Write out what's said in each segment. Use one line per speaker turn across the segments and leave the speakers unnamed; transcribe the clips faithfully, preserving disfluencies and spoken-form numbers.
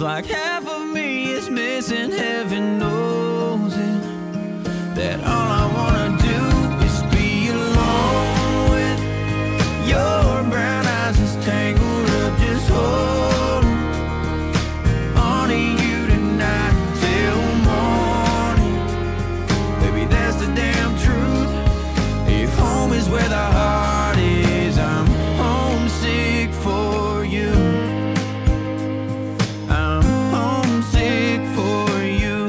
like half of me is missing. Heaven knows it, that all I wanna do is be alone with your brown eyes is tangled up. Just hold on to you tonight till morning. Baby, that's the damn truth. If home is where the heart is, I'm homesick for you. I'm homesick for you.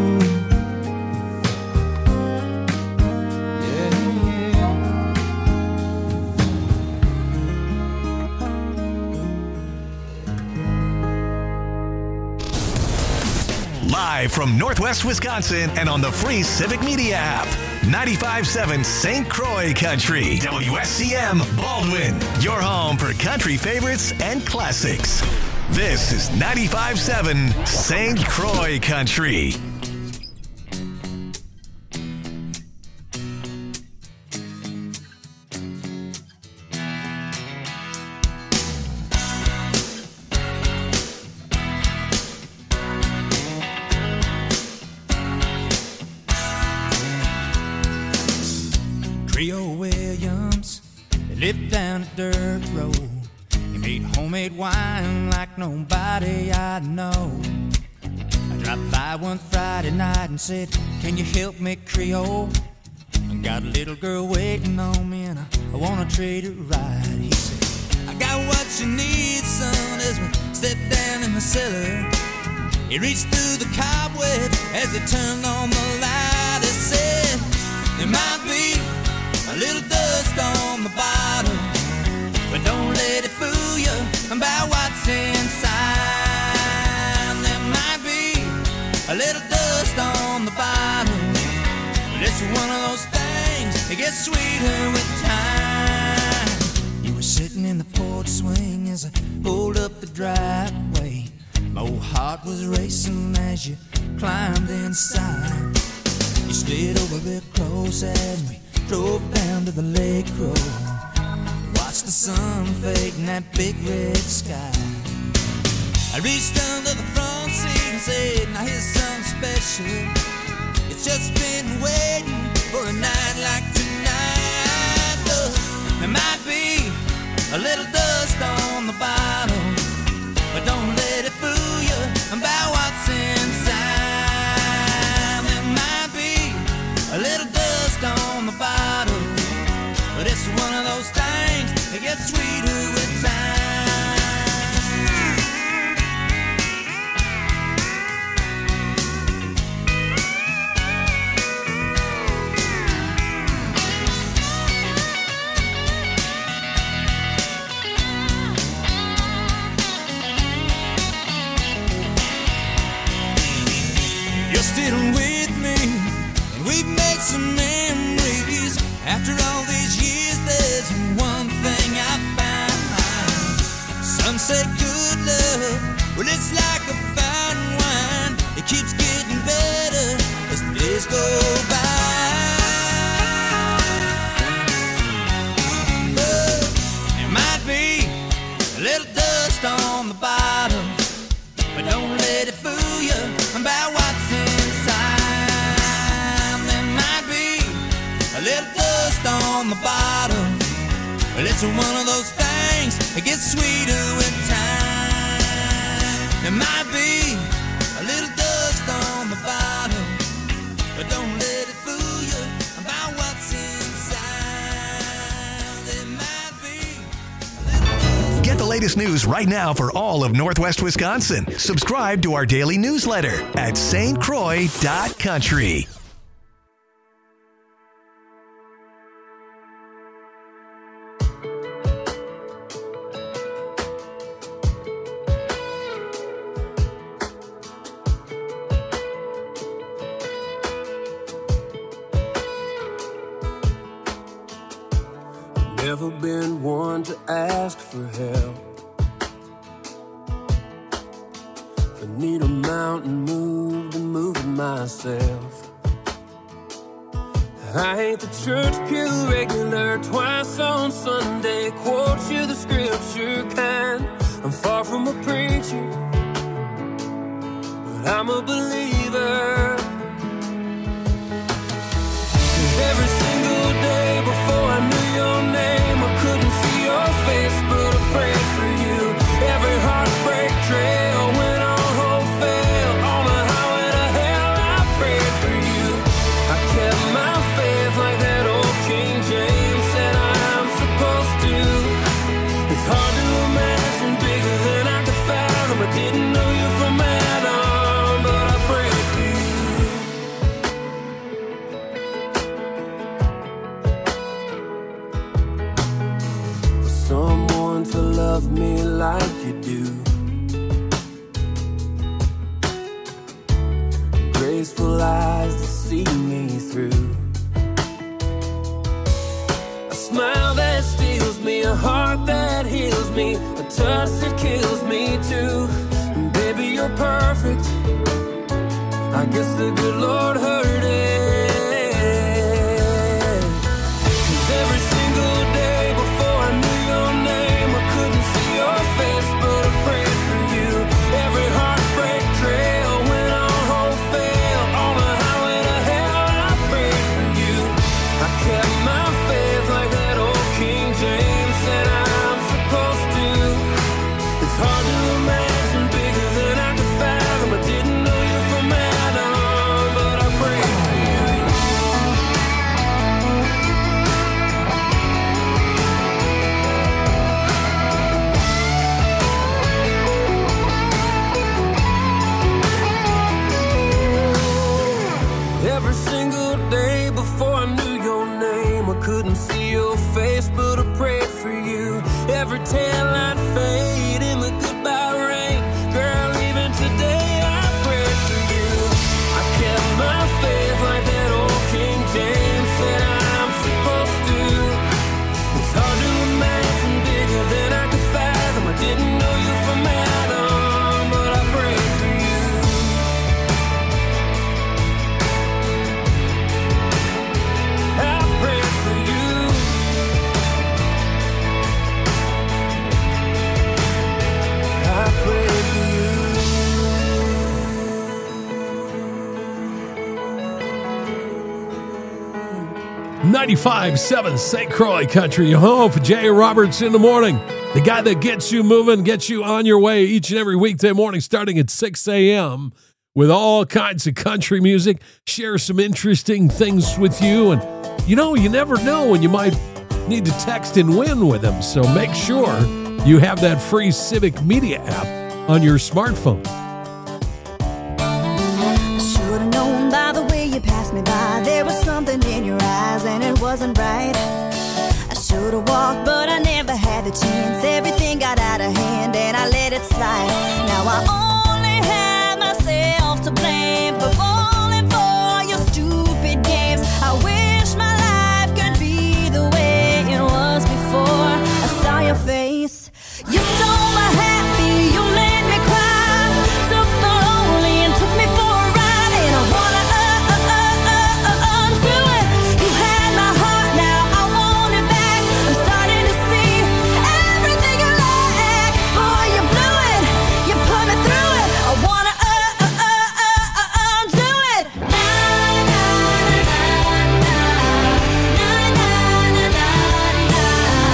Yeah, yeah.
Live from Northwest Wisconsin and on the free Civic Media app. ninety-five point seven Saint Croix Country. W S C M Baldwin. Your home for country favorites and classics. This is ninety-five point seven Saint Croix Country.
Creole Williams, they lived down a dirt road. He made homemade wine like nobody I know. I dropped by one Friday night and said, can you help me, Creole? I got a little girl waiting on me and I, I wanna treat her right. He said, I got what you need, son, as we step down in the cellar. He reached through the cobweb as he turned on the light. He said, there might be a little dust on the bottom, but don't let it fool you about what's inside. There might be a little dust on the bottom, but it's one of those things that gets sweeter with time. You were sitting in the porch swing as I pulled up the driveway. My old heart was racing as you climbed inside. You slid over real close as we drove down to the lake road. Watched the sun fade in that big red sky. I reached under the front seat and said, now here's something special. It's just been waiting for a night like tonight. Look, there might be a little dust on the bottom, but don't let it fool you about what's inside. There might be a little dust on the bottom, but it's one of those things that gets sweeter with time. You're still with me, and we've made some memories. After all these years, there's one thing I found. Some say good love, well, it's like a fine wine. It keeps getting better as the days go by. But there might be a little dust on the bottom, but don't let it fool you about what's inside. There might be a little dust on the bottom, but it's one of those things that gets sweeter with time. There might be a little dust on the bottom, but don't let it fool you about what's inside. There might be a little dust.
Get the latest news right now for all of Northwest Wisconsin. Subscribe to our daily newsletter at S T Croix dot country.
Never been one to ask for help. If I need a mountain moved, and move it myself. I ain't the church pew regular, twice on Sunday, quote you the scripture kind. I'm far from a preacher, I'm a believer. 'Cause every single day before I knew your name, I couldn't see your face, but I prayed for you. Every heartbreak trail when all hope failed, on the highway to hell I prayed for you. I kept my faith like that old King James said I am supposed to. It's hard to imagine bigger than I could fathom. I didn't know you from Adam, but I prayed for you. For someone to love me like you do. Graceful eyes to see me through. A smile that steals me, a heart that heals me, a touch that kills me too. And baby, you're perfect. I guess the good Lord heard it. 'Cause every single day before I knew your name, I couldn't see your face, but I prayed for you. Every heartbreak trail when all hope failed, on the highway to hell I prayed for you. I kept my faith like that old King James said I'm supposed to. It's hard to imagine bigger than I could fathom. I didn't know you from Adam, but I prayed for you. Every single day before I knew your name, I couldn't see your face, but I prayed for you. Every tail I'd fade in the goodbye rain, girl, even today I prayed for you. I kept my faith like that old King James said I'm supposed to. It's hard to imagine bigger than I could fathom. I didn't know you from Adam, but I prayed for you. I prayed for you. I prayed for you.
ninety-five seven Saint Croix Country, home for Jay Roberts in the morning. The guy that gets you moving, gets you on your way each and every weekday morning starting at six a.m. with all kinds of country music, share some interesting things with you. And, you know, you never know when you might need to text and win with him. So make sure you have that free Civic Media app on your smartphone.
I should have known by the way you passed me by. There was something in your eyes and it wasn't right. I should have walked, but I never had the chance. Everything got out of hand and I let it slide. Now I only have myself to blame for falling for your stupid games. I wish my life could be the way it was before I saw your face. You stole my happy, you made me cry, took the lonely and took me for a ride, and I wanna uh, uh, uh, uh, uh, undo it. You had my heart, now I want it back. I'm starting to see everything you lack. Boy, you blew it, you put me through it. I wanna uh, uh, uh, uh, uh, undo it. Na na na na na na na na na na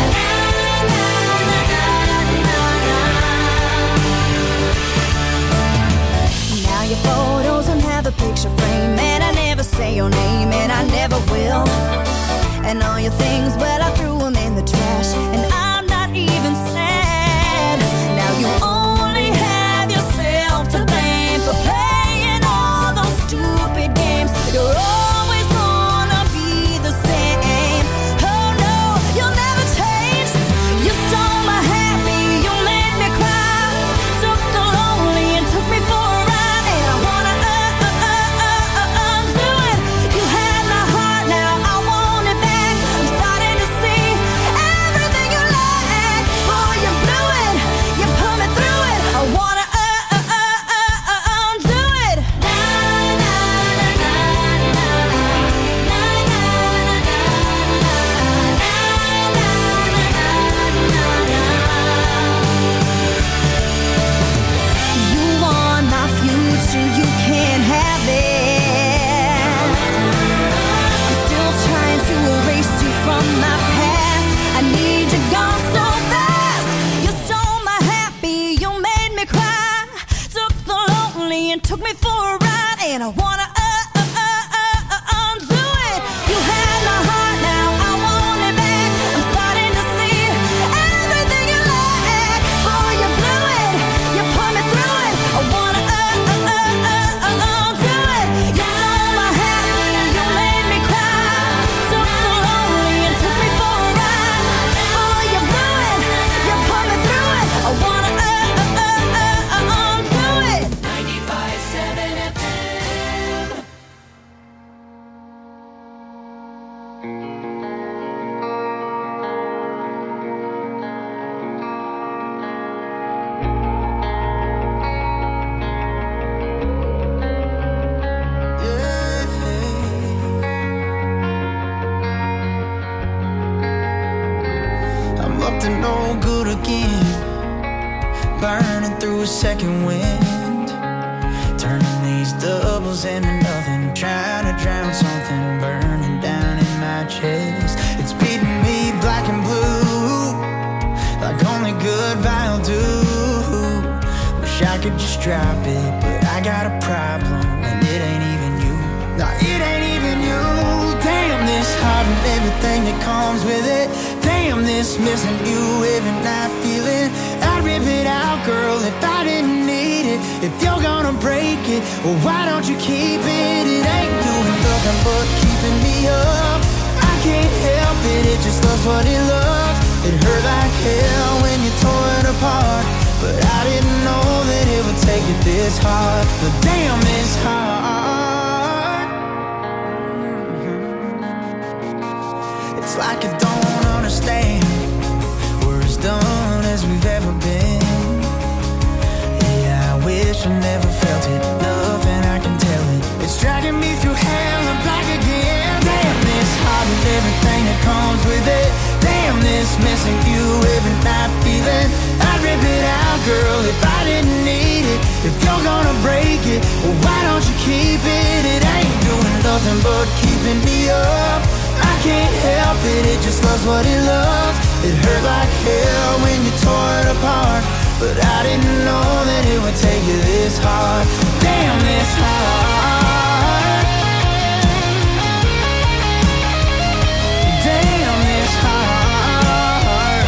Now your photos don't have a picture frame, and I never say your name, and I never will. And all your things, well, I threw them in the trash, and I'm not even sad. Now you only have yourself to blame for playing all those stupid games. You're always gonna be the same. Oh no, you'll never change. You stole my happy, you made me cry, took the lonely and took me for a ride, and I wanna uh, uh, uh, uh, uh, undo it. You had my heart, now I want it back. I'm starting to see everything you love.
to no good again. Burning through a second wind, turning these doubles into nothing, trying to drown something burning down in my chest. It's beating me black and blue, like only good vinyl do. Wish I could just drop it, but I got a problem, and it ain't even you. No, it ain't even you. Damn this heart and everything that comes with it. Damn this missing you every night feeling. I'd rip it out, girl, if I didn't need it. If you're gonna break it, well, why don't you keep it? It ain't doing nothing but keeping me up. I can't help it, it just loves what it loves. It hurt like hell when you tore it apart, but I didn't know that it would take it this hard. But damn, it's hard. It's like I don't understand. We're as done as we've ever been. Yeah, I wish I never felt it. Nothing, I can tell it. It's dragging me through hell and back again. Damn this heart and everything that comes with it. Damn this missing you every night feeling. I'd rip it out, girl, if I didn't need it. If you're gonna break it, well, why don't you keep it? It ain't doing nothing but keeping me up. I can't help it, it just loves what it loves. It hurt like hell when you tore it apart, but I didn't know that it would take you this hard. Damn this hard. Damn this hard.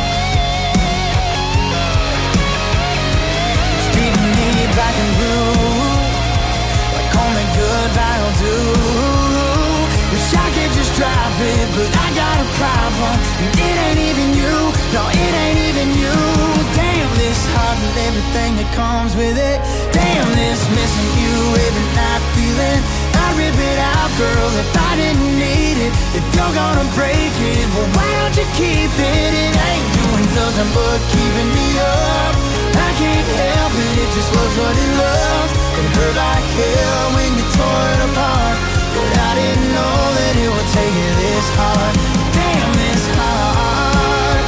It's beating me black and blue, like only good vinyl do. Wish I could just drop it, but I got a problem, and it ain't even you. No, it ain't even you. Damn this heart and everything that comes with it. Damn this missing you every night feeling. I'd rip it out, girl, if I didn't need it. If you're gonna break it, well, why don't you keep it? It ain't doing nothing but keeping me up. I can't help it, it just loves what it loves. It hurt like hell when you tore it apart, but I didn't know that it would take it this hard. Damn this hard.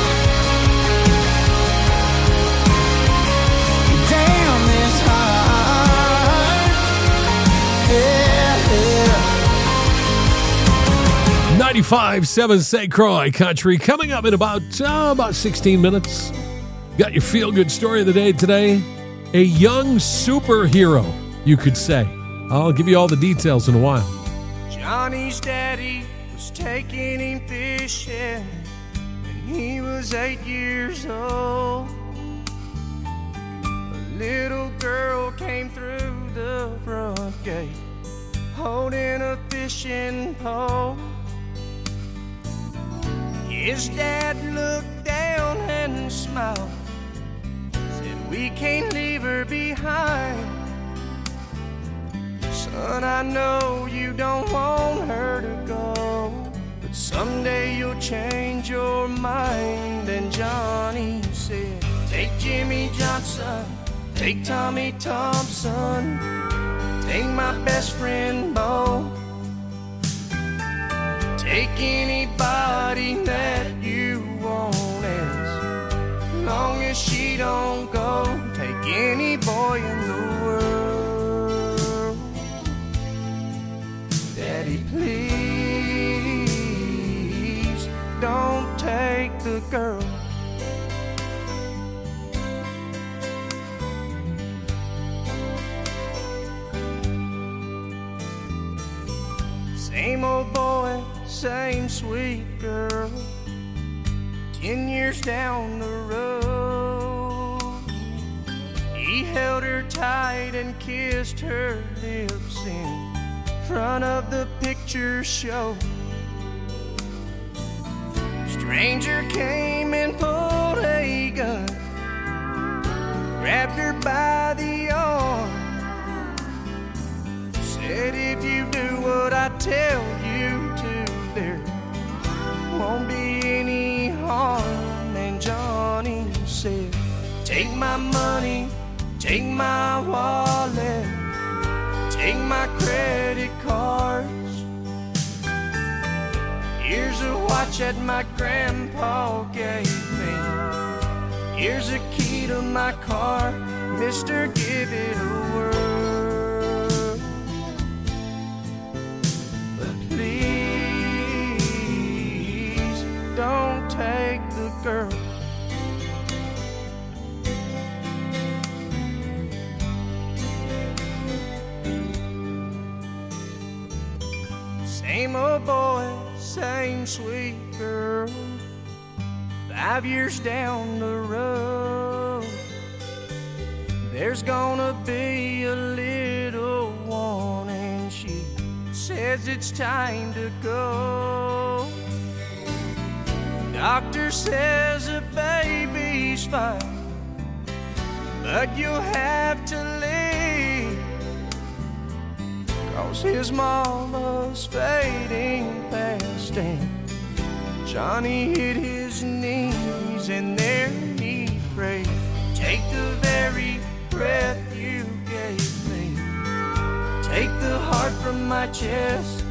Damn this hard. Yeah, yeah.
ninety-five point seven Saint Croix Country. Coming up in about, uh, about sixteen minutes. Got your feel-good story of the day today. A young superhero, you could say. I'll give you all the details in a while.
Johnny's daddy was taking him fishing when he was eight years old. A little girl came through the front gate holding a fishing pole. His dad looked down and smiled, said, "We can't leave her behind. Son, I know you don't want her to go, but someday you'll change your mind." And Johnny said, "Take Jimmy Johnson, take Tommy Thompson, take my best friend Bo, take anybody that you want, as long as she don't go. Take any boy in the world. Daddy, please don't take the girl." Same old boy, same sweet girl, ten years down the road. He held her tight and kissed her lips in front of the picture show. Stranger came and pulled a gun, grabbed her by the arm, said, "If you do what I tell you to, there won't be any harm." And Johnny said, "Take my money, take my wallet, take my credit cards. Here's a watch that my grandpa gave me. Here's a key to my car, mister, give it a whirl. But please don't take the girl. Same old boy, same sweet girl. Five years down the road, there's gonna be a little one, and she says it's time to go. Doctor says the baby's fine, but you'll have to leave, 'cause his mama's fading fast, and Johnny hit his knees and there he prayed, take the very breath you gave me, take the heart from my chest.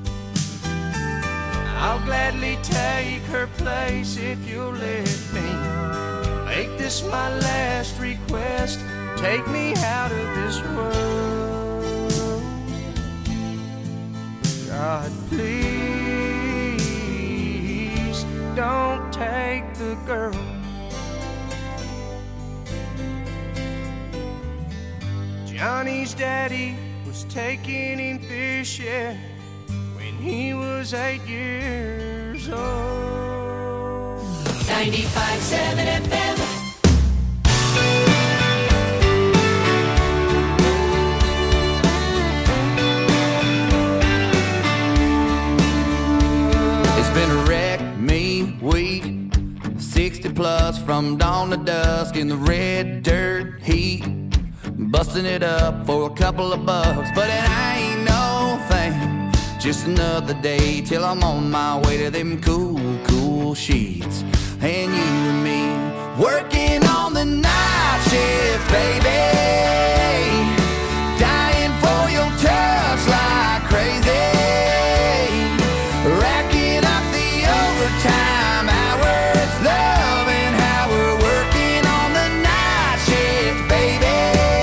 I'll gladly take her place if you'll let me make this my last request. Take me out of this world. God, please don't take the girl. Johnny's daddy was taking him fishing when he was eight years old.
ninety-five seven F M.
It's been a wreck, me, week, sixty plus from dawn to dusk in the red dirt heat, busting it up for a couple of bucks, but it ain't no thing. Just another day till I'm on my way to them cool, cool sheets. And you and me working on the night shift, baby, dying for your touch like crazy, racking up the overtime hours, loving how we're working on the night shift, baby.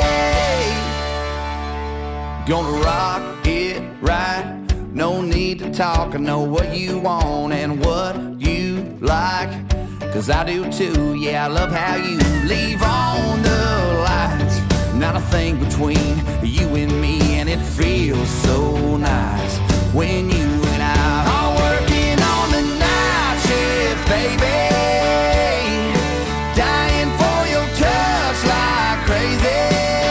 Gonna rock it right, no need to talk, I know what you want and what you like, 'cause I do too, yeah, I love how you leave on the lights. Not a thing between you and me, and it feels so nice when you and I are working on the night shift, baby, dying for your touch like crazy,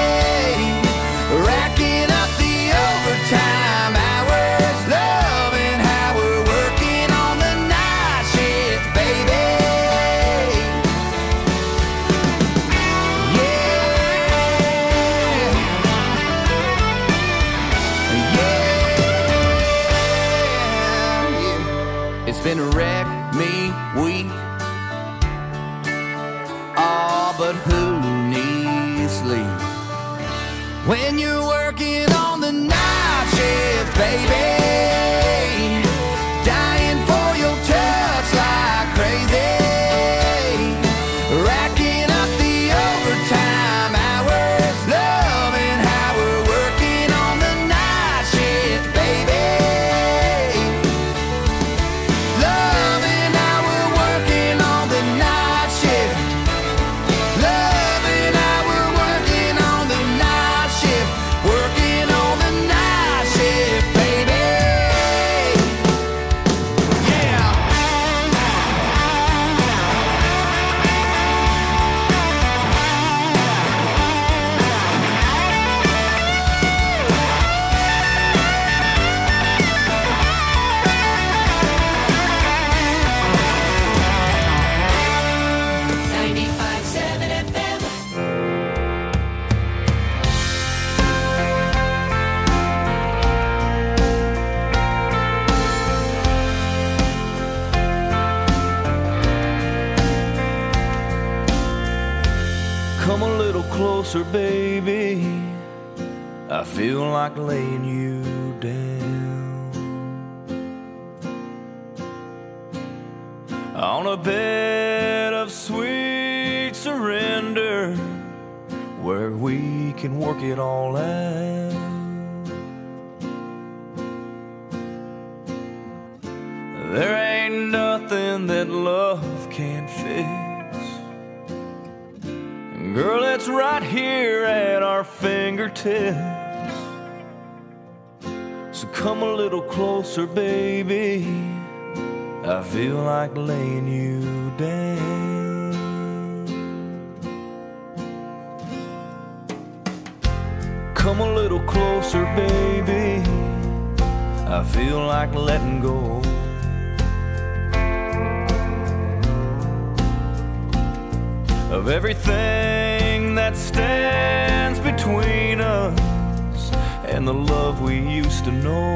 racking up the overtime hours, loving how we're working on the night shift, baby. It's been a wreck, me, week. Oh, but who needs sleep when you're working on the night shift, baby, dying for your touch like crazy, racking up the overtime hours, loving how we're working on the night shift, baby. Loving how we're working on the night shift. Loving how we're working on the night shift. Working on the night shift, baby. Yeah.
ninety-five seven F M.
Come a little closer, baby, I feel like laying you down on a bed of sweet where we can work it all out. There ain't nothing that love can't fix. Girl, it's right here at our fingertips. So come a little closer, baby. I feel like laying you down. Come a little closer, baby. I feel like letting go. Of everything that stands between us and the love we used to know.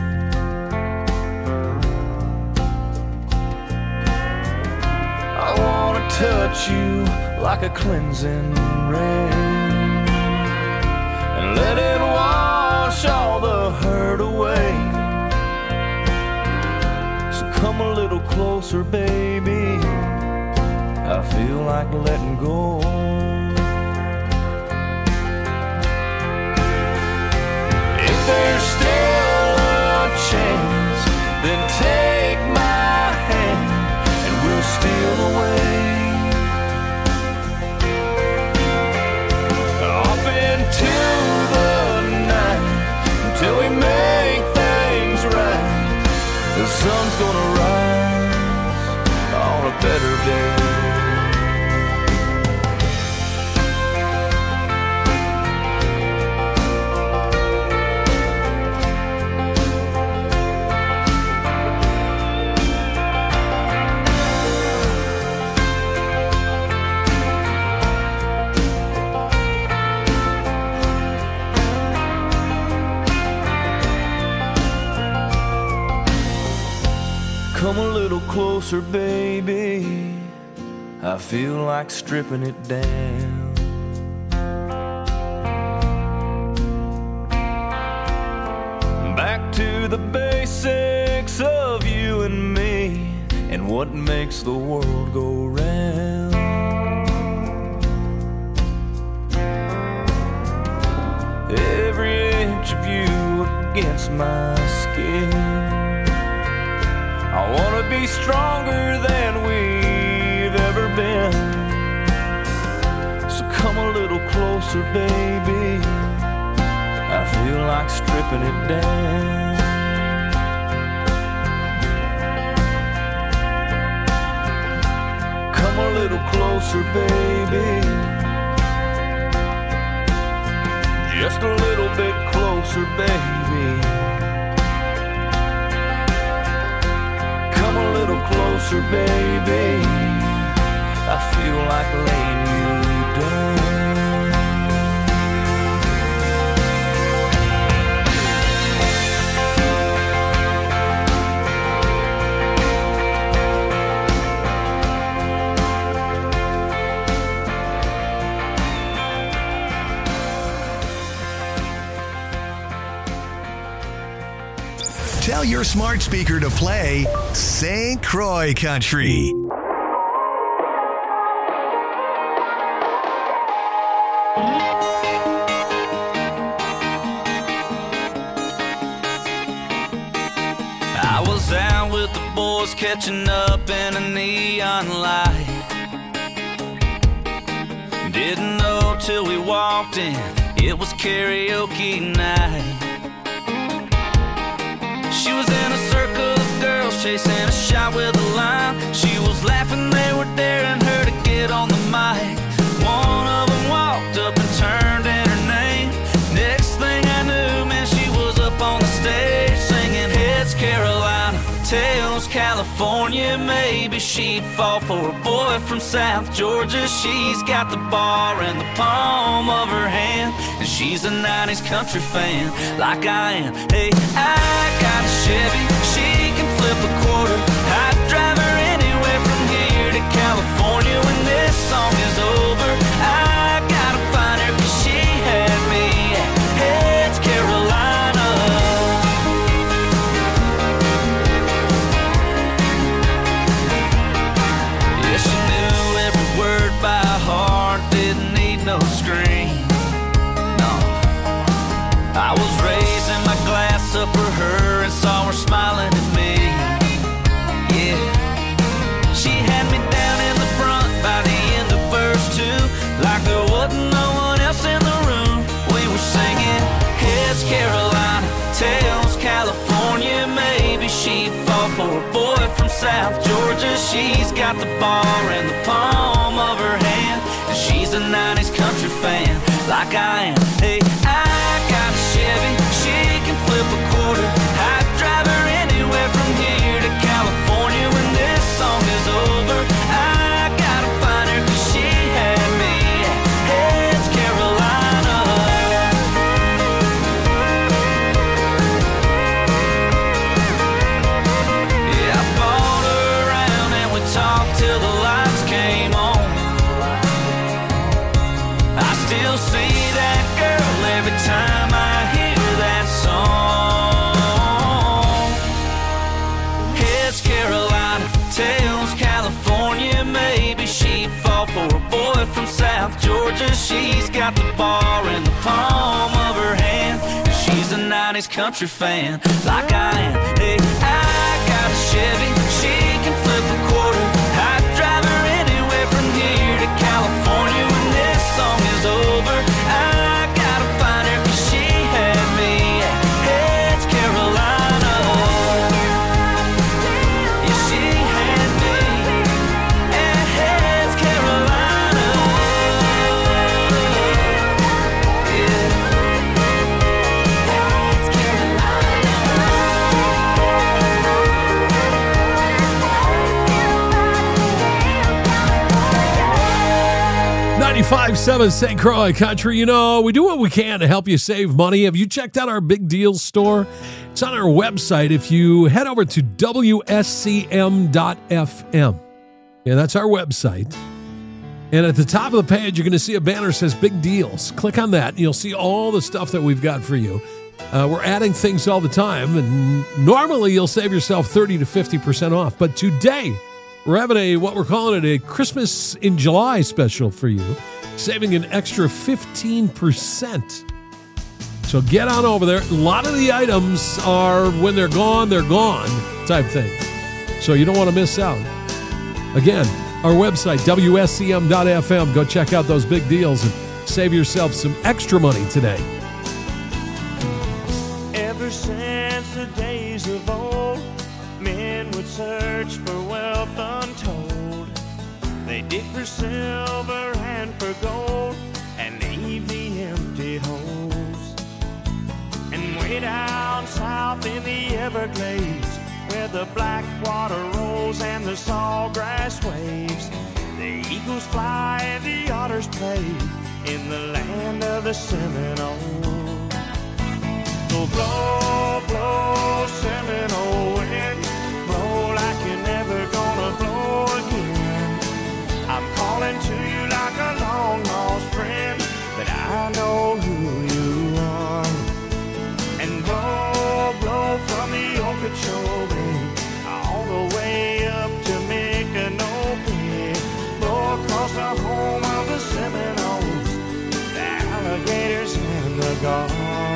I wanna touch you like a cleansing rain and let it wash all the hurt away. So come a little closer, baby. I feel like letting go. If there's still a chance, then take my hand and we'll steal away off into the night until we make things right. The sun's gonna rise on a better day. Come a little closer, baby. I feel like stripping it down. Back to the basics of you and me and what makes the world go round. Every inch of you against my skin. I wanna be stronger than we've ever been. So come a little closer, baby. I feel like stripping it down. Come a little closer, baby. Just a little bit closer, baby. A little closer, baby. I feel like laying you down.
Tell your smart speaker to play Saint Croix Country.
I was out with the boys catching up in a neon light. Didn't know till we walked in, it was karaoke night. She was in a circle of girls chasing a shot with a line. She was laughing, they were daring her to get on the mic. One of them walked up and turned in her name. Next thing I knew, man, she was up on the stage singing Heads Carolina, Tails California. Maybe she'd fall for a boy from South Georgia. She's got the bar in the palm of her hand, and she's a nineties country fan like I am. Hey, I got a Chevy, she can flip a quarter. I'd drive her anywhere from here to California. When this song is over, I gotta find her, 'cause she had me at Heads Carolina. Yeah, she knew every word by heart, didn't need no screen. boy from South Georgia. She's got the bar in the palm of her hand, and she's a nineties country fan like I am. Hey, I got a Chevy, she can flip a quarter. I'd drive her anywhere from here to California. When this song is over, I gotta find her, 'cause she had me at Heads, Carolina. Yeah, I bought her around and we talked till the lights came on. I still see that girl every time I hear that song. Heads, Carolina, tails, California. Maybe she'd fall for a boy from South Georgia. She's got the bar in the palm of her hand, and she's a nineties country fan like I am. Hey, I got a Chevy, she can flip a quarter. I'd drive her anywhere from here to California. When this song is over, I gotta find her, 'cause she had me at Heads, Carolina. Yeah, she had me at Heads, Carolina. Yeah. Heads,
ninety-five point seven Saint Croix Country. You know, we do what we can to help you save money. Have you checked out our Big Deals store? It's on our website. If you head over to W S C M dot F M, yeah, that's our website. And at the top of the page, you're going to see a banner that says Big Deals. Click on that, and you'll see all the stuff that we've got for you. Uh, we're adding things all the time, and normally you'll save yourself thirty to fifty percent off. But today, we're having a, what we're calling it, a Christmas in July special for you, saving an extra fifteen percent. So get on over there. A lot of the items are, when they're gone, they're gone type thing. So you don't want to miss out. Again, our website, W S C M dot F M. Go check out those big deals and save yourself some extra money today.
Ever since the days of old, men would search for wealth untold. They dig for silver and for gold and leave the empty holes. And way down south in the Everglades, where the black water rolls and the sawgrass waves, the eagles fly and the otters play in the land of the Seminoles. So blow, blow, Seminole wind, blow like you're never gonna blow again. I'm calling to you like a long lost friend, but I know who you are. And blow, blow from the Okeechobee all the way up to Micanopy. Blow across the home of the Seminoles, the alligators and the gulls.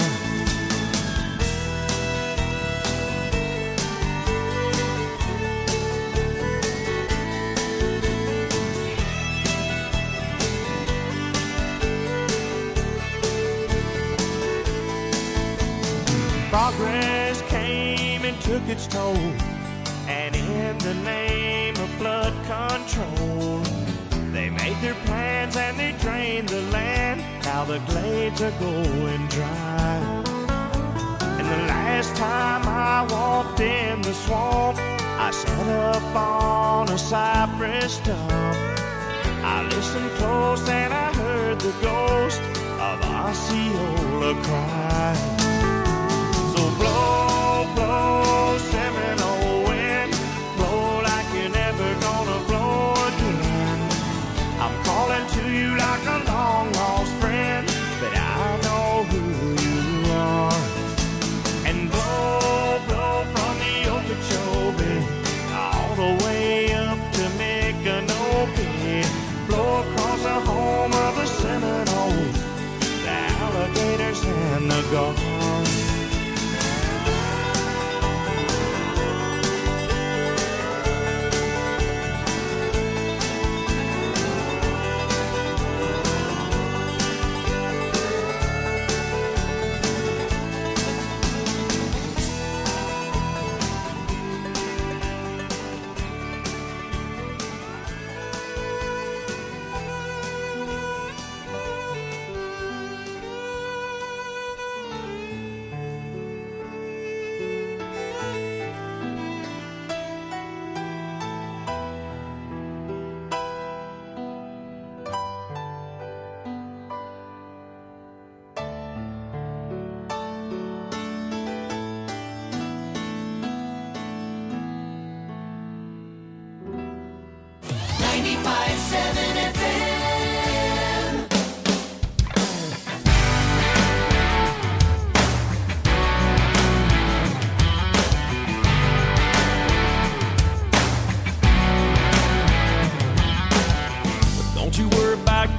Progress came and took its toll, and in the name of flood control, they made their plans and they drained the land. Now the glades are going dry. And the last time I walked in the swamp, I sat up on a cypress stump. I listened close and I heard the ghost of Osceola cry. Blow, blow, Seminole wind, blow like you're never gonna blow again. I'm calling to you like a long lost friend, but I know who you are. And blow, blow from the Okeechobee all the way up to Micanopy. Blow across the home of the Seminoles, the alligators and the gulls.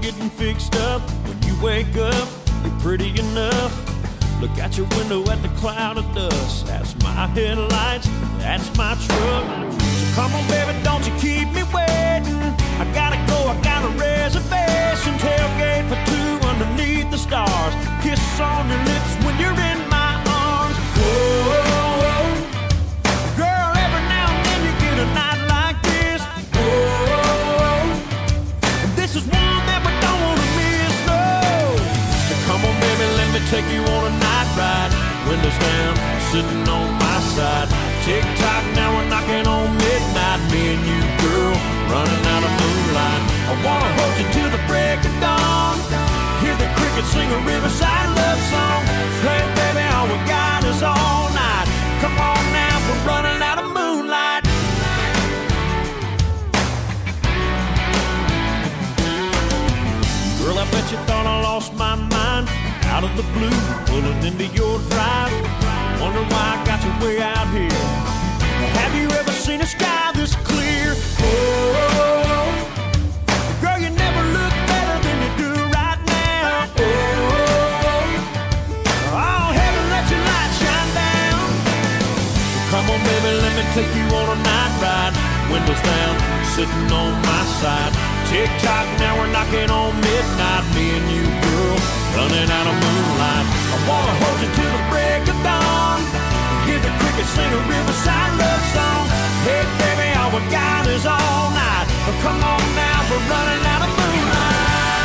getting fixed up. When you wake up, you're pretty enough. Look out your window at the cloud of dust. That's my headlights, that's my truck. So come on, baby, don't you keep me waiting. I gotta go, I got a reservation. Tailgate for two underneath the stars. Kiss on your lips when you're in my arms. Whoa, girl, every now and then you get a night like this. Whoa, this is one that we don't wanna miss, no. So come on, baby, let me take you on a night ride. Windows down, sitting on my side. Tick tock, now we're knocking on midnight. Me and you, girl, running out of moonlight. I wanna hold you till the break of dawn. Hear the crickets sing a riverside love song. Hey, baby, all we got is all night. Come on now, we're running out of moonlight. Girl, I bet you thought I lost my mind. Out of the blue, pulling into your drive. Wonder why I got you way out here. Have you ever seen a sky this clear? Oh, girl, you never look better than you do right now. Oh, oh, heaven, let your light shine down. Come on, baby, let me take you on a night ride. Windows down, sitting on my side. Tick tock, now we're knocking on midnight. Me and you, girl, running out of moonlight. I wanna hold you till the break of dawn. Hear the crickets sing a riverside love song. Hey, baby, all we got is all night. Oh, come on now, we're running out of moonlight.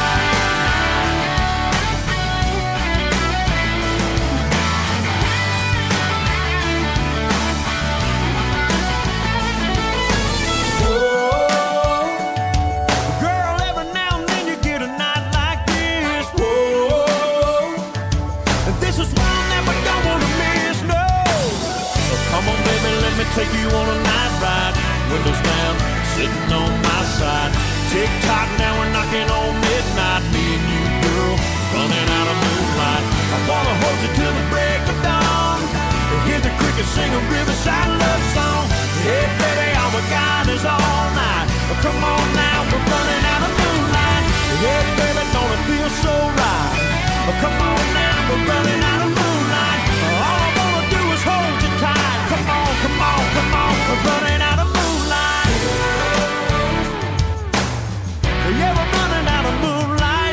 Take you on a night ride, windows down, sitting on my side. Tick tock, now we're knocking on midnight. Me and you, girl, running out of moonlight. I wanna hold you till the break of dawn. Hear the crickets sing a riverside love song. Hey, baby, all we got is all night. Oh, come on now, we're running out of moonlight. Hey, baby, don't it feel so right? Oh, come on now, we're running out of moonlight. All I wanna do is hold you tight. Come on, come on, come on, we're running out of moonlight. Yeah, we're running out of moonlight.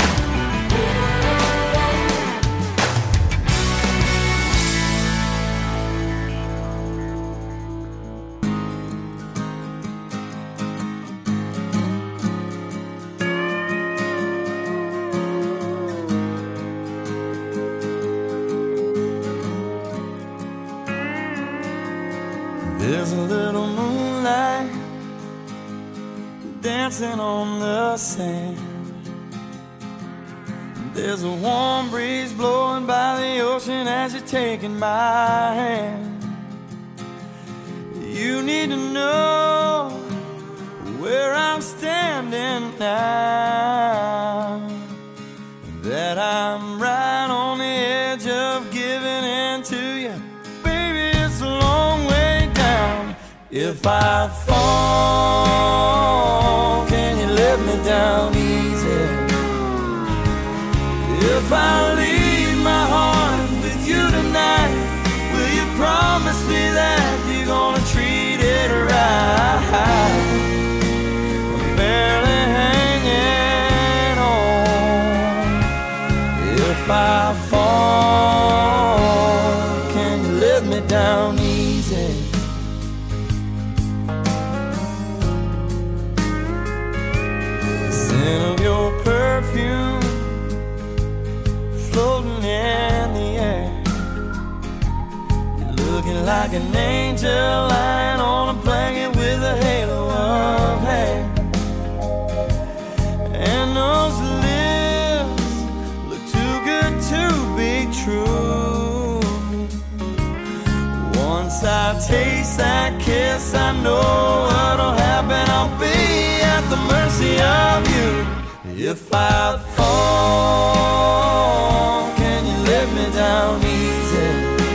There's a little moonlight dancing on the sand. There's a warm breeze blowing by the ocean as you're taking my hand. You need to know where I'm standing now, that I'm right on the edge of giving in to you. Baby, it's a long way down. If I fall, can you let me down easy? If I leave my heart with you tonight, will you promise me that you're gonna treat it right? I'm barely hanging on. If I fall, can you let me down easy? The scent of your perfume floating in the air. You're looking like an angel lying on a blanket with a halo of hair. And those lips look too good to be true. Once I taste that kiss, I know what'll happen. I'll be at the mercy of you. If I fall, can you let me down easy?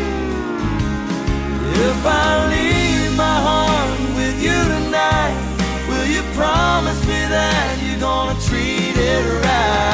If I leave my heart with you tonight, will you promise me that you're gonna treat it right?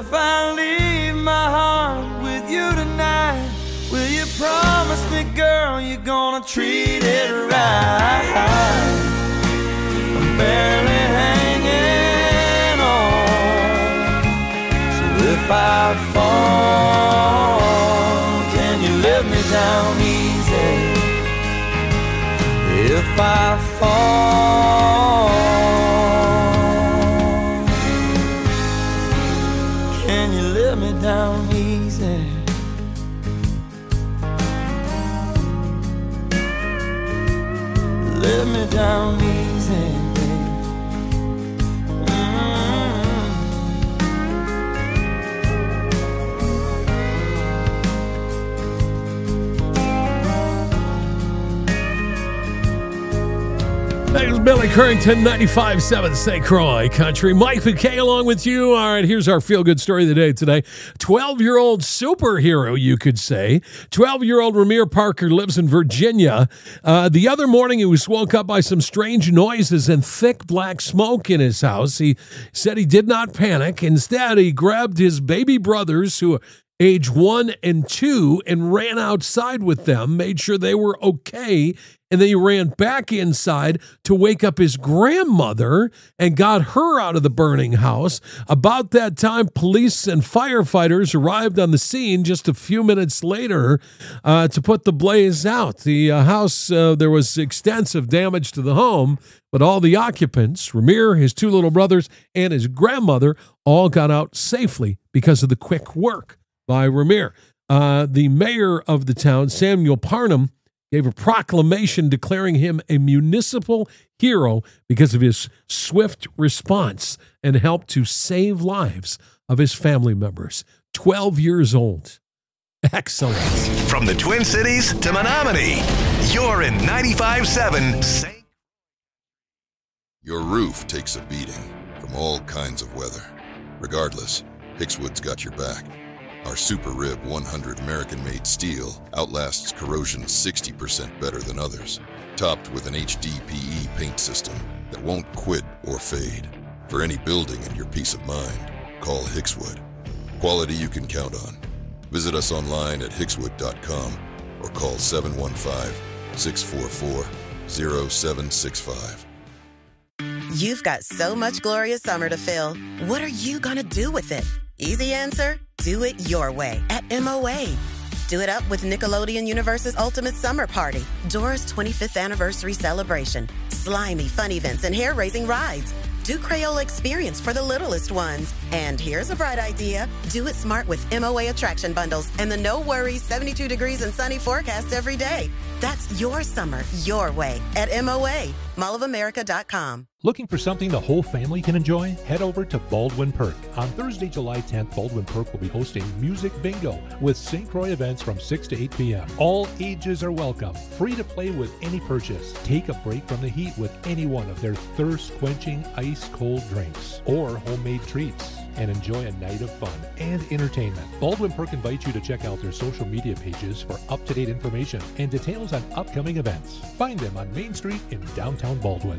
if I leave my heart with you tonight, will you promise me, girl, you're gonna treat it right? I'm barely hanging on. So if I fall, can you let me down easy? If I fall, can you let me down easy? Let me down easy, babe.
There's Billy Currington, ninety-five point seven Saint Croix Country. Mike McKay along with you. All right, here's our feel-good story of the day today. twelve-year-old superhero, you could say. twelve-year-old Ramir Parker lives in Virginia. Uh, the other morning, he was woke up by some strange noises and thick black smoke in his house. He said he did not panic. Instead, he grabbed his baby brothers, who are age one and two, and ran outside with them, made sure they were okay, and then he ran back inside to wake up his grandmother and got her out of the burning house. About that time, police and firefighters arrived on the scene just a few minutes later uh, to put the blaze out. The uh, house, uh, there was extensive damage to the home, but all the occupants, Ramir, his two little brothers, and his grandmother, all got out safely because of the quick work by Ramir. Uh, the mayor of the town, Samuel Parnham, gave a proclamation declaring him a municipal hero because of his swift response and help to save lives of his family members. twelve years old. Excellent.
From the Twin Cities to Menominee, you're in ninety-five point seven Saint.
Your roof takes a beating from all kinds of weather. Regardless, Hickswood's got your back. Our Super Rib one hundred American-made steel outlasts corrosion sixty percent better than others, topped with an H D P E paint system that won't quit or fade. For any building and your peace of mind, call Hickswood. Quality you can count on. Visit us online at hickswood dot com or call seven one five, six four four, zero seven six five.
You've got so much glorious summer to fill. What are you gonna do with it? Easy answer, do it your way at M O A. Do it up with Nickelodeon Universe's Ultimate Summer Party, Dora's twenty-fifth anniversary celebration, slimy fun events and hair-raising rides. Do Crayola Experience for the littlest ones. And here's a bright idea. Do it smart with M O A attraction bundles and the no worries seventy-two degrees and sunny forecast every day. That's your summer, your way at M O A, mall of america dot com.
Looking for something the whole family can enjoy? Head over to Baldwin Perk. On Thursday, July tenth, Baldwin Perk will be hosting Music Bingo with Saint Croix events from six to eight p.m. All ages are welcome. Free to play with any purchase. Take a break from the heat with any one of their thirst-quenching ice-cold drinks or homemade treats, and enjoy a night of fun and entertainment. Baldwin Perk invites you to check out their social media pages for up-to-date information and details on upcoming events. Find them on Main Street in downtown Baldwin.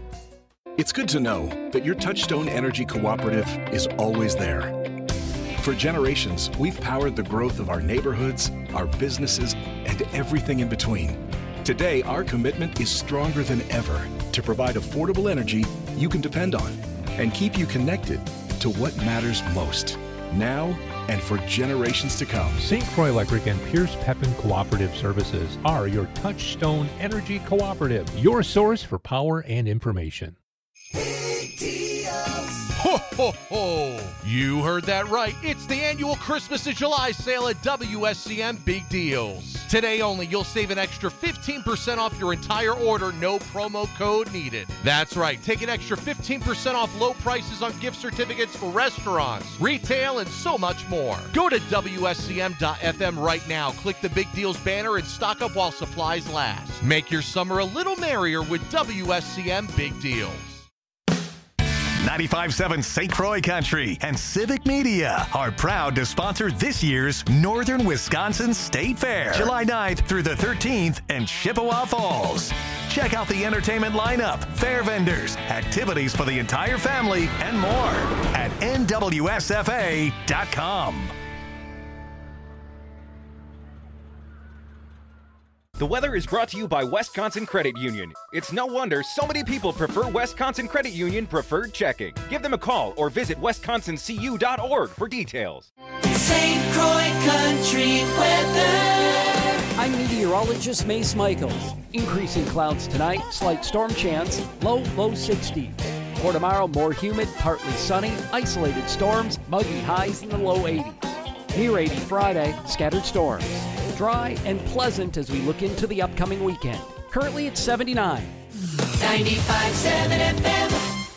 It's good to know that your Touchstone Energy Cooperative is always there. For generations, we've powered the growth of our neighborhoods, our businesses, and everything in between. Today, our commitment is stronger than ever to provide affordable energy you can depend on and keep you connected to what matters most, now and for generations to come.
Saint Croix Electric and Pierce Pepin Cooperative Services are your Touchstone Energy Cooperative, your source for power and information.
Ho, ho, ho! You heard that right. It's the annual Christmas in July sale at W S C M Big Deals. Today only, you'll save an extra fifteen percent off your entire order, no promo code needed. That's right. Take an extra fifteen percent off low prices on gift certificates for restaurants, retail, and so much more. Go to W S C M dot F M right now. Click the Big Deals banner and stock up while supplies last. Make your summer a little merrier with W S C M Big Deals.
ninety-five point seven Saint Croix Country and Civic Media are proud to sponsor this year's Northern Wisconsin State Fair, July ninth through the thirteenth in Chippewa Falls. Check out the entertainment lineup, fair vendors, activities for the entire family, and more at N W S F A dot com.
The weather is brought to you by Wisconsin Credit Union. It's no wonder so many people prefer Wisconsin Credit Union Preferred Checking. Give them a call or visit wisconsin c u dot org for details.
Saint Croix Country Weather.
I'm meteorologist Mace Michaels. Increasing clouds tonight, slight storm chance, low, low sixties. For tomorrow, more humid, partly sunny, isolated storms, muggy highs in the low eighties. Near eighty Friday, scattered storms. Dry and pleasant as we look into the upcoming weekend. Currently at seventy-nine.
ninety-five point seven F M.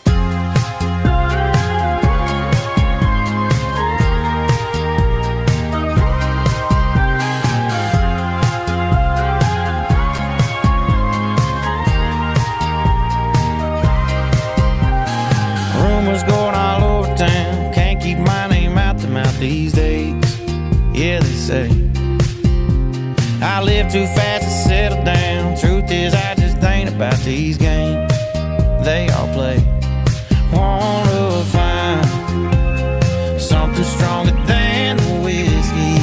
Rumors going all over town. Can't keep my name out the mouth these days. Yeah, they say I live too fast to settle down. Truth is, I just ain't about these games they all play. Wanna find something stronger than the whiskey.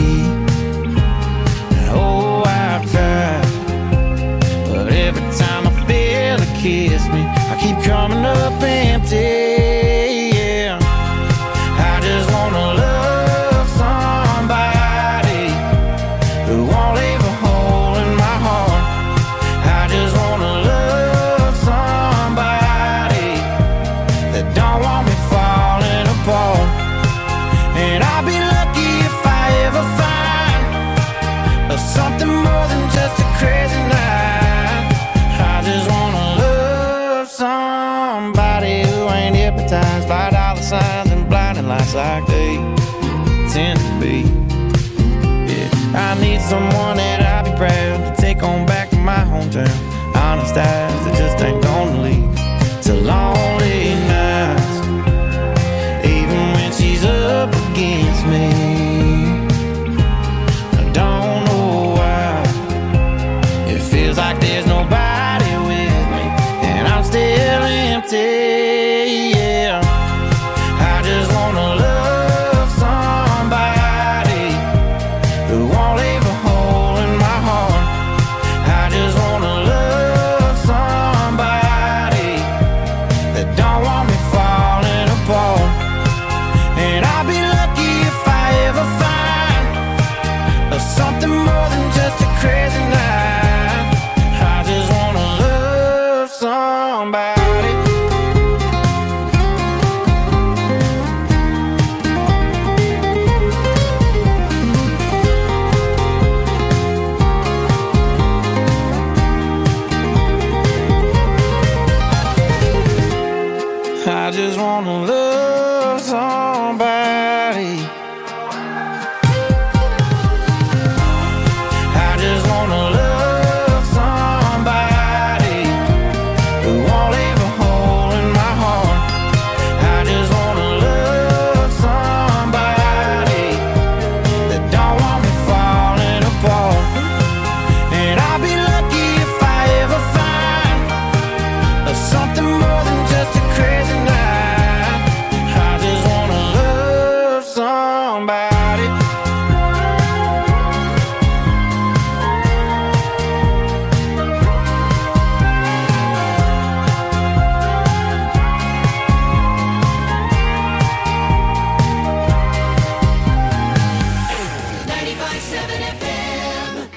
Oh, I've tried, but every time I feel it kiss me, I keep coming up empty. Yeah, I just wanna love somebody who won't leave a hole in my heart. I just wanna love somebody that don't want me falling apart. And I'll be lucky if I ever find something more than just a crazy night. I just wanna love somebody who ain't hypnotized by dollar signs and blinding lights like they tend to be. I need someone that I'll be proud to take on back to my hometown. Honest eyes that just ain't gonna lead to lonely nights. Even when she's up against me, I don't know why. It feels like there's nobody with me, and I'm still empty. Yeah, I just wanna love somebody who won't leave a hole in my heart. I just wanna love somebody that don't want me falling apart. And I'll be lucky if I ever find something more than just a crazy night. I just wanna love somebody. I just wanna love somebody. I just wanna love somebody who won't leave a hole in my heart. I just wanna love somebody that don't want me falling apart. And I'll be lucky if I ever find something more than just a crazy night. I just wanna love somebody.
ninety-five point seven F M.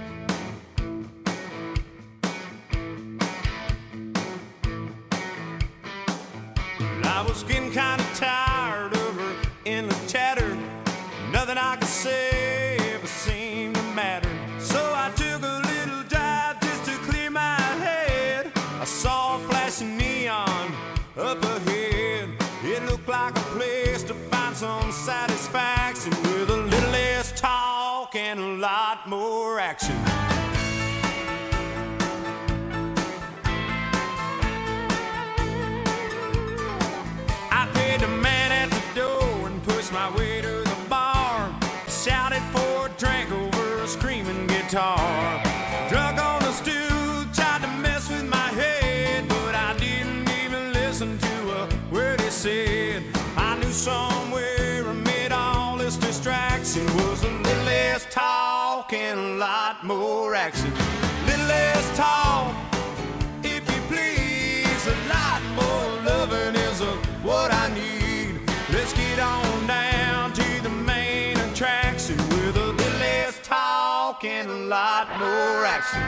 I was getting kind of tired of her endless chatter. Nothing I could say ever seemed to matter. So I took a little drive just to clear my head. I saw a flashing neon up ahead. It looked like a place to find some satisfaction with a little less talk and a lot more action. I paid the man
lot more action. Little less talk, if you please. A lot more loving is uh, what I need. Let's get on down to the main attraction with a little less talk and a lot more action.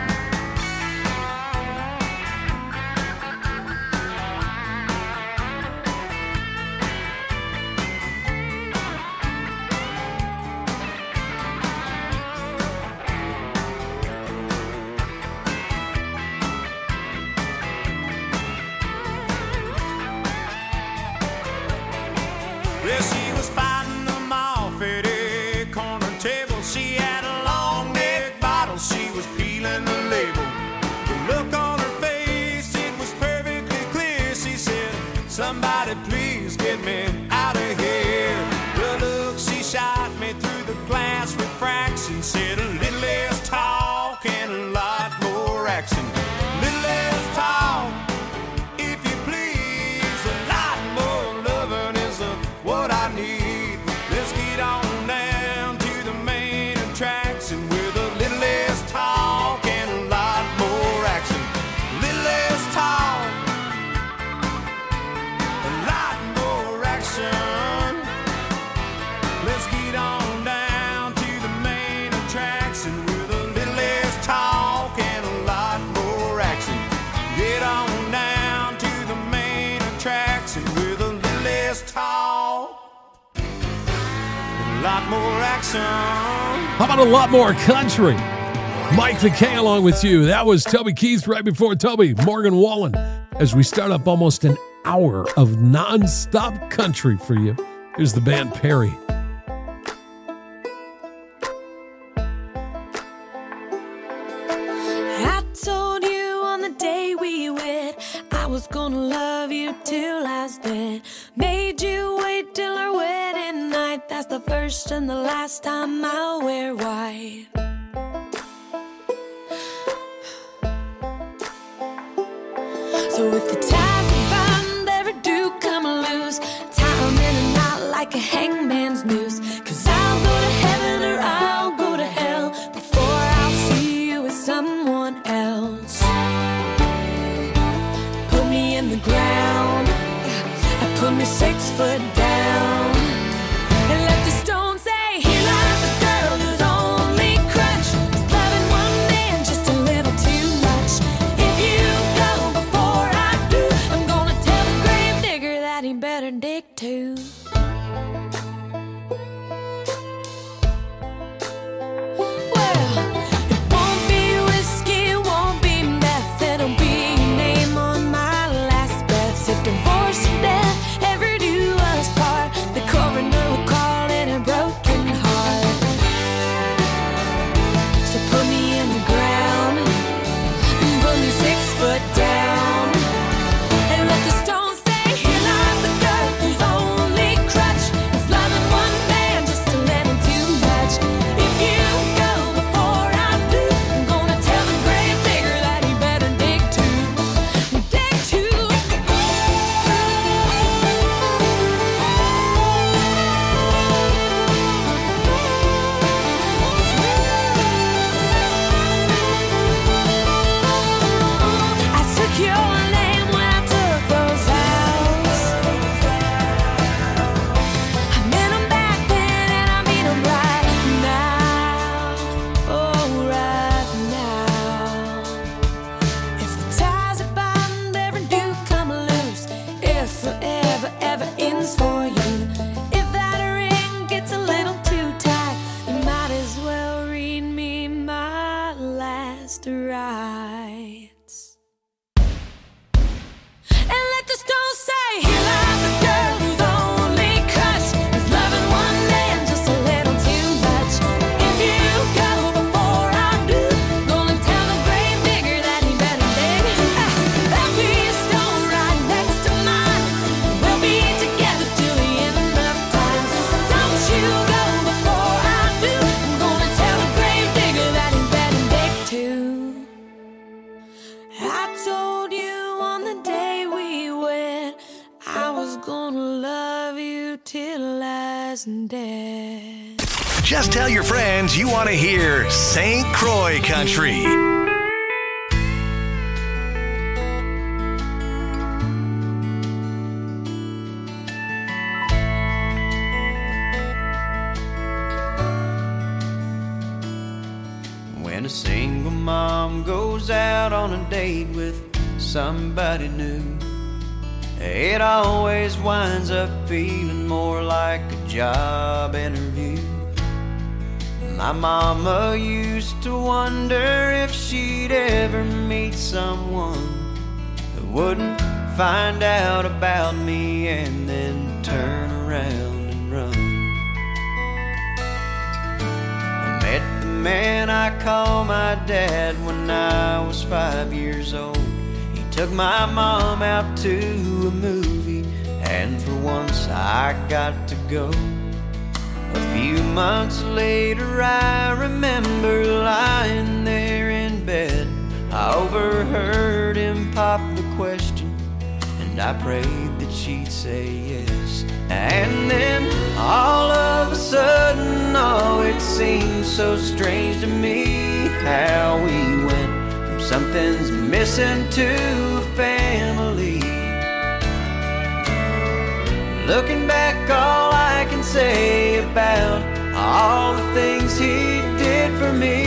Yeah, she was fighting them off at a corner table. She had a long neck bottle, she was peeling the label. The look on her face, it was perfectly clear. She said, somebody please get me out of here. The look she shot me through the glass refraction said, a little less talk and a lot more action. Little less talk, if you please. A lot more loving is a what I need. Let's get on down to the main attraction with a little less talk and a lot more action. Little less talk, a lot more action. Let's get on down to the main attraction with a little less talk and a lot more action. Get on down to the main attraction with a little less talk. A lot more action.
How about a lot more country? Mike McKay along with you. That was Toby Keith right before Toby, Morgan Wallen, as we start up almost an hour of non-stop country for you. Here's the band Perry.
I told you on the day we wed I was gonna love you till I was dead. Made you wait till our wedding night. That's the first and the last time I'll wear white. So if the ties are bound ever do come loose, tie 'em in a knot like a hangman's noose. 'Cause I'll go to heaven or I'll go to hell before I'll see you with someone else. Put me in the ground, put me six foot down, and let the stone say, here lies a girl whose only crutch is loving one man just a little too much. If you go before I do, I'm gonna tell the grave digger that he better dig too. Well, it won't be whiskey, it won't be meth, it'll be your name on my last breath. If divorce or death ever do us part, the coroner will call it a broken heart. So put me in the ground, put me six foot down, and let the stone say, here lies the girl whose only crutch is loving one man just a little too much. If you go before I do, I'm gonna tell the grave digger that he better dig too, dig too. I took your name when I took those vows. I meant 'em back then and I mean 'em right now. Oh, right now. If the ties are bound ever do come loose, if forever ever ends for you, if that ring gets a little too tight, you might as well read me my last rites. And let the stone say, here lies a girl whose only crutch is loving one man just a little too much. If you go before I do, gonna tell the grave digger that he better dig. There'll be a stone right next to mine. We'll be together till the end of time. Don't you go before I do, I'm gonna tell the grave digger that he better dig too. I told you on the day we wed I was gonna love you till I was dead.
Just tell your friends you want to hear Saint Croix Country.
When a single mom goes out on a date with somebody new, it always winds up feeling more like a job interview. My mama used to wonder if she'd ever meet someone who wouldn't find out about me and then turn around and run. I met the man I call my dad when I was five years old. He took my mom out to a movie, and for once I got to go. A few months later I remember lying there in bed. I overheard him pop the question, and I prayed that she'd say yes. And then all of a sudden, oh, it seemed so strange to me how we went from something's missing to a family. Looking back, all I can say about all the things he did for me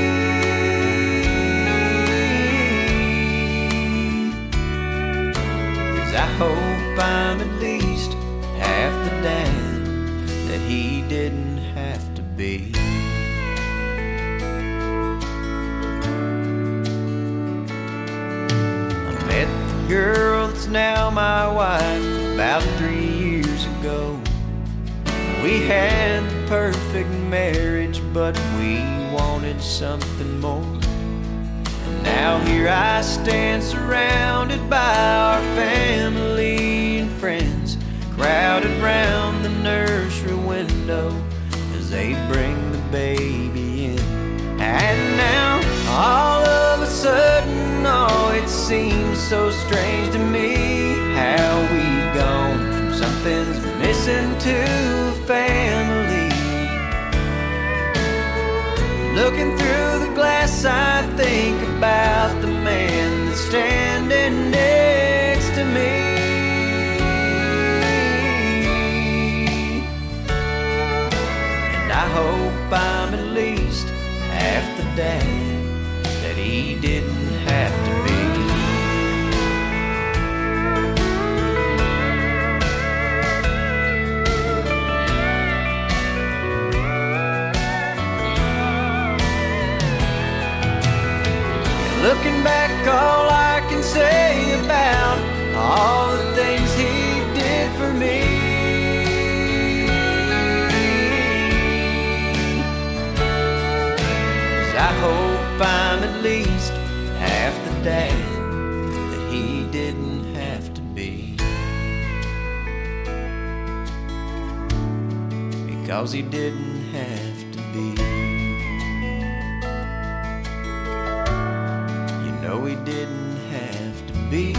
is I hope I'm at least half the dad that he didn't have to be. I met the girl that's now my wife about three years ago. We had the perfect marriage, but we wanted something more. And now here I stand surrounded by our family and friends, crowded round the nursery window as they bring the baby in. And now all of a sudden, oh, it seems so strange to me how we've gone from something's missing to a family. Looking through the glass, I think about the man that's standing next to me. And I hope I'm at least half the dad that he didn't have to be. Looking back, all I can say about all the things he did for me is I hope I'm at least half the dad that he didn't have to be, because he didn't have to be. No, he didn't have to be.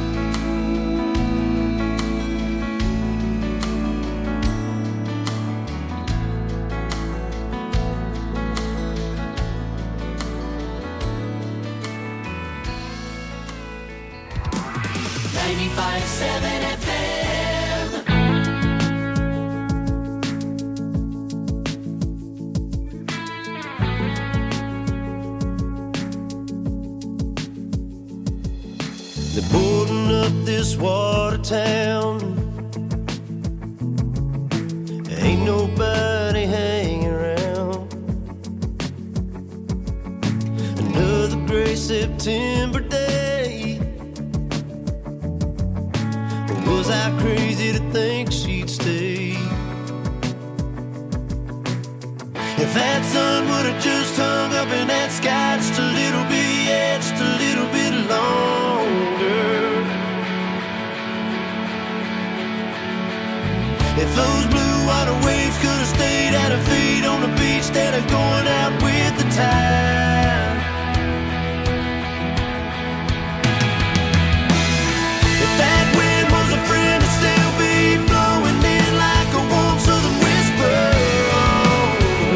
ninety-five seven F M.
They're boarding up this water town. Ain't nobody hanging around. Another gray September day. Was I crazy to think she'd stay? If that sun would have just hung up in that sky just a little bit, yeah, just a little bit longer. If those blue water waves could have stayed at her feet on the beach instead of going out with the tide. If that wind was a friend, it'd still be blowing in like a warm southern whisper. Oh,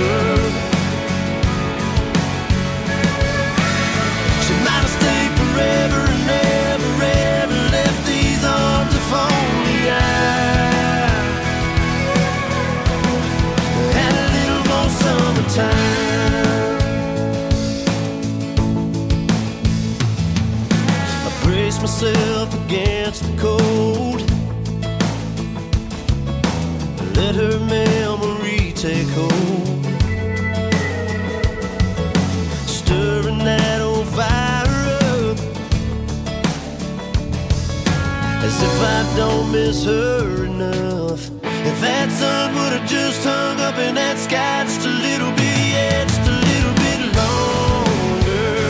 myself against the cold. Let her memory take hold. Stirring that old fire up, as if I don't miss her enough. If that sun would have just hung up in that sky just a little bit, yeah, just a little bit longer.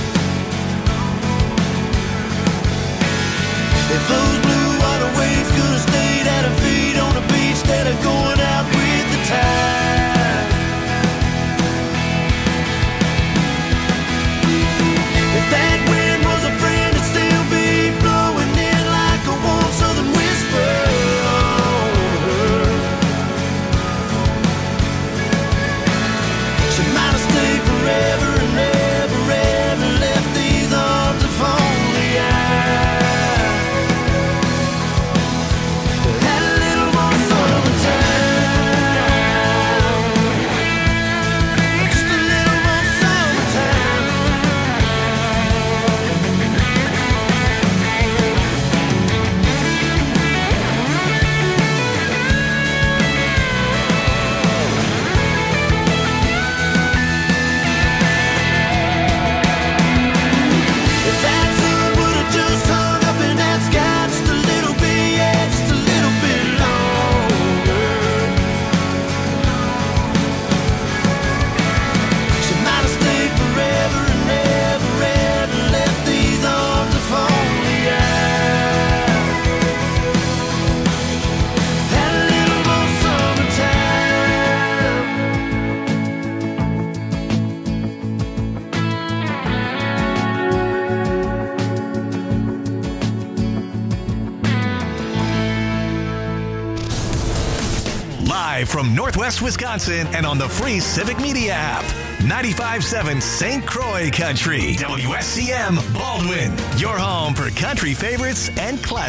If those blue water waves could have stayed at her feet on the beach instead of going out with the tide. If that wind was a friend, it'd still be blowing in like a warm southern whisper. Forever and ever, ever left these arms if only I had a little more summertime. Just a little more
From Northwest Wisconsin and on the free Civic Media app. ninety-five point seven Saint Croix Country. W S C M Baldwin. Your home for country favorites and classics.